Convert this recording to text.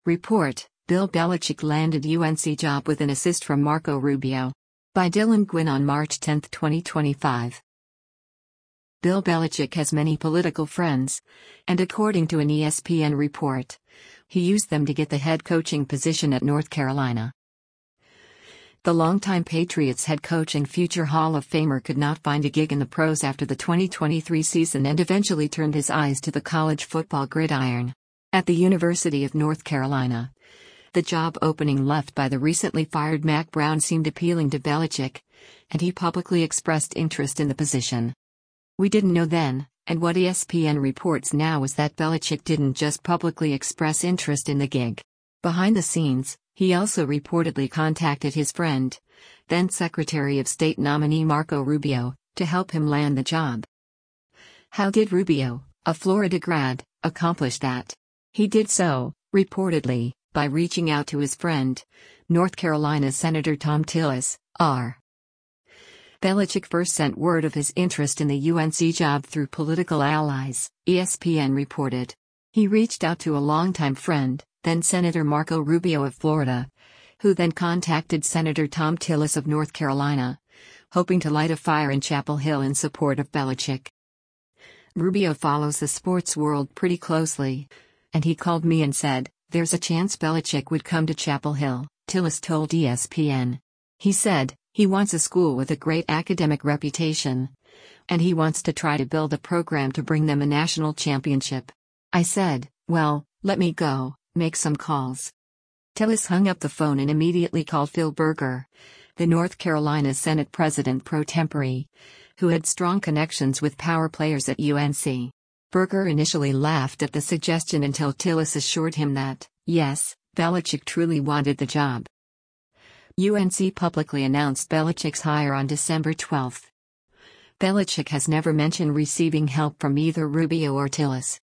Report: Bill Belichick landed UNC job with an assist from Marco Rubio. By Dylan Gwynn on March 10, 2025. Bill Belichick has many political friends, and according to an ESPN report, he used them to get the head coaching position at North Carolina. The longtime Patriots head coach and future Hall of Famer could not find a gig in the pros after the 2023 season and eventually turned his eyes to the college football gridiron. At the University of North Carolina, the job opening left by the recently fired Mack Brown seemed appealing to Belichick, and he publicly expressed interest in the position. We didn't know then, and what ESPN reports now is that Belichick didn't just publicly express interest in the gig. Behind the scenes, he also reportedly contacted his friend, then Secretary of State nominee Marco Rubio, to help him land the job. How did Rubio, a Florida grad, accomplish that? He did so, reportedly, by reaching out to his friend, North Carolina Senator Thom Tillis, R. Belichick first sent word of his interest in the UNC job through political allies, ESPN reported. He reached out to a longtime friend, then Senator Marco Rubio of Florida, who then contacted Senator Thom Tillis of North Carolina, hoping to light a fire in Chapel Hill in support of Belichick. Rubio follows the sports world pretty closely, and he called me and said, "There's a chance Belichick would come to Chapel Hill," Tillis told ESPN. He said, "He wants a school with a great academic reputation, and he wants to try to build a program to bring them a national championship." I said, "Well, let me go, make some calls." Tillis hung up the phone and immediately called Phil Berger, the North Carolina Senate President pro tempore, who had strong connections with power players at UNC. Berger initially laughed at the suggestion until Tillis assured him that, yes, Belichick truly wanted the job. UNC publicly announced Belichick's hire on December 12. Belichick has never mentioned receiving help from either Rubio or Tillis.